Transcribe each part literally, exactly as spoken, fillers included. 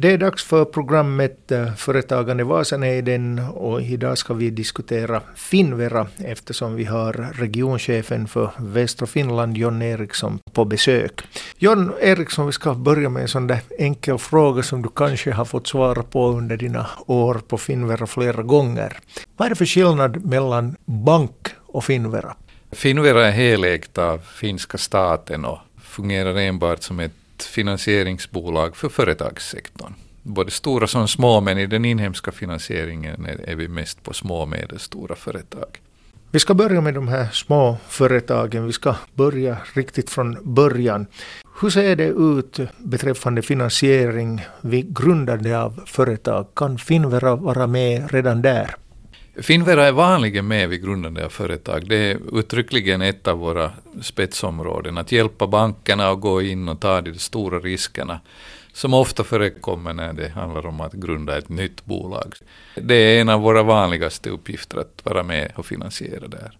Det är dags för programmet Företagande Vasanejden och idag ska vi diskutera Finnvera eftersom vi har regionchefen för Västra Finland, John Eriksson, på besök. John Eriksson, vi ska börja med en sån där enkel fråga som du kanske har fått svara på under dina år på Finnvera flera gånger. Vad är det för skillnad mellan bank och Finnvera? Finnvera är helägt av finska staten och fungerar enbart som ett finansieringsbolag för företagssektorn. Både stora som små, men i den inhemska finansieringen är, är vi mest på små och medelstora företag. Vi ska börja med de här små företagen. Vi ska börja riktigt från början. Hur ser det ut beträffande finansiering vid grundande av företag? Kan Finnvera vara med redan där? Finnvera är vanligen med vid grundande av företag. Det är uttryckligen ett av våra spetsområden. Att hjälpa bankerna att gå in och ta de stora riskerna som ofta förekommer när det handlar om att grunda ett nytt bolag. Det är en av våra vanligaste uppgifter att vara med och finansiera där.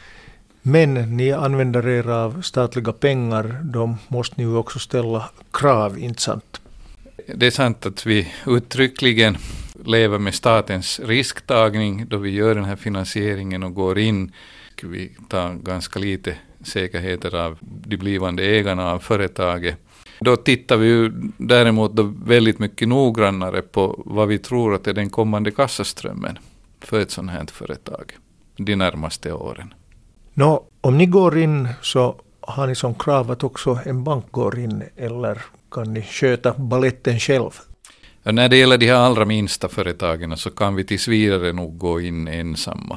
Men ni använder er av statliga pengar, då måste ni ju också ställa krav, inte sant? Det är sant att vi uttryckligen lever med statens risktagning då vi gör den här finansieringen och går in. Vi tar ganska lite säkerheter av de blivande ägarna av företaget. Då tittar vi ju däremot då väldigt mycket noggrannare på vad vi tror att är den kommande kassaströmmen för ett sådant här företag de närmaste åren. Nå, om ni går in så har ni som krav att också en bank går in, eller kan ni sköta balletten själv? Ja, när det gäller de här allra minsta företagen så kan vi tills vidare nog gå in ensamma.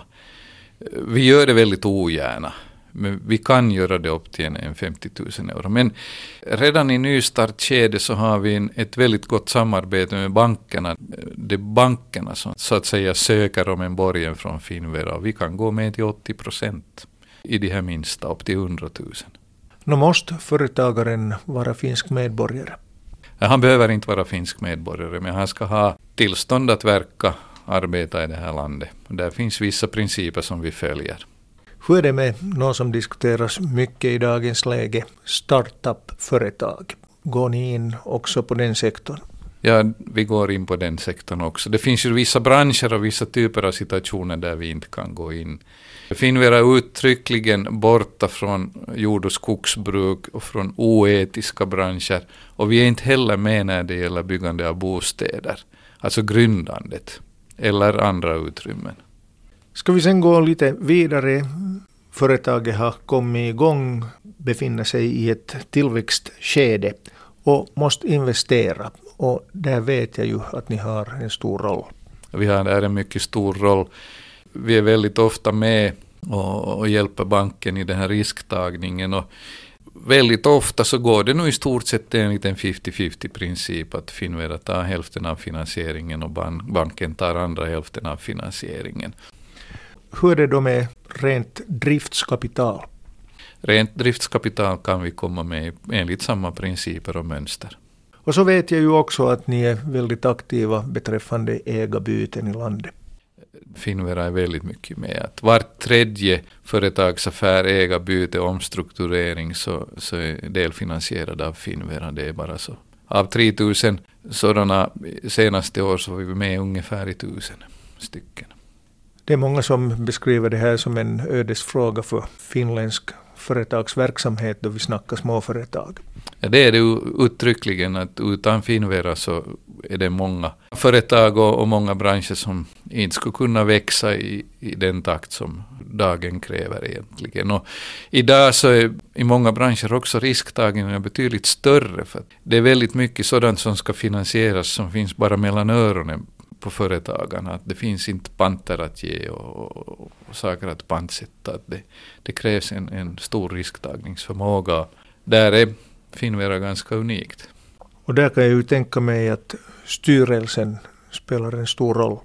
Vi gör det väldigt ogärna. Men vi kan göra det upp till en femtio tusen euro. Men redan i nystartskede så har vi en, ett väldigt gott samarbete med bankerna. Det är bankerna som så att säga söker om en borgen från Finnvera. Vi kan gå med till åttio procent i de här minsta upp till hundra tusen. Nå måste företagaren vara finsk medborgare? Han behöver inte vara finsk medborgare, men han ska ha tillstånd att verka, arbeta i det här landet. Där finns vissa principer som vi följer. Hur är det med något som diskuteras mycket i dagens läge, startup-företag? Går ni in också på den sektorn? Ja, vi går in på den sektorn också. Det finns ju vissa branscher och vissa typer av situationer där vi inte kan gå in. Finnvera är uttryckligen borta från jord- och skogsbruk och från oetiska branscher. Och vi är inte heller med när det gäller byggande av bostäder, alltså grundandet eller andra utrymmen. Ska vi sen gå lite vidare? Företaget har kommit igång, befinner sig i ett tillväxtskede och måste investera. Och där vet jag ju att ni har en stor roll. Vi har där en mycket stor roll. Vi är väldigt ofta med och, och hjälper banken i den här risktagningen. Och väldigt ofta så går det nog i stort sett enligt en femtio femtio princip att Finnvera tar hälften av finansieringen och ban- banken tar andra hälften av finansieringen. Hur är det då med rent driftskapital? Rent driftskapital kan vi komma med enligt samma principer och mönster. Och så vet jag ju också att ni är väldigt aktiva beträffande ägarbyten i landet. Finnvera är väldigt mycket med. Att var tredje företagsaffär, ägarbyte, omstrukturering så, så är delfinansierad av Finnvera. Det är bara så. Av tre tusen sådana senaste år så var vi med ungefär i tusen stycken. Det är många som beskriver det här som en ödesfråga för finländsk företagsverksamhet då vi snackar småföretag. Ja, det är det uttryckligen att utan Finnvera så är det många företag och, och många branscher som inte skulle kunna växa i, i den takt som dagen kräver egentligen. Och idag så är i många branscher också risktagningen betydligt större för att det är väldigt mycket sådant som ska finansieras som finns bara mellan öronen på företagarna. Att det finns inte panter att ge och, och, och saker att pantsätta. Att det, det krävs en, en stor risktagningsförmåga. Där är Finnvera ganska unikt. Och där kan jag ju tänka mig att styrelsen spelar en stor roll.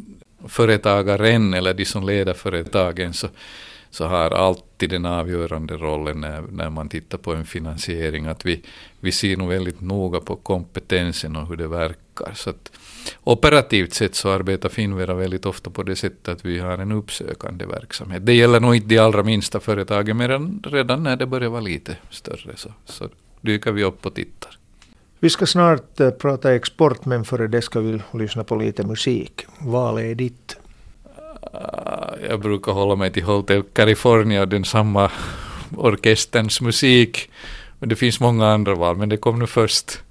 Företagaren eller de som leder företagen så, så har alltid den avgörande rollen när, när man tittar på en finansiering. Att vi, vi ser nog väldigt noga på kompetensen och hur det verkar. Så att operativt sett så arbetar Finnvera väldigt ofta på det sättet att vi har en uppsökande verksamhet. Det gäller nog inte de allra minsta företagen, men redan, redan när det börjar vara lite större så, så dyker vi upp och tittar. Vi ska snart uh, prata export, men före det ska vi lyssna på lite musik. Vad är ditt? Uh, jag brukar hålla mig till Hotel California, den samma orkesterns musik. Men det finns många andra val, men det kom nu först.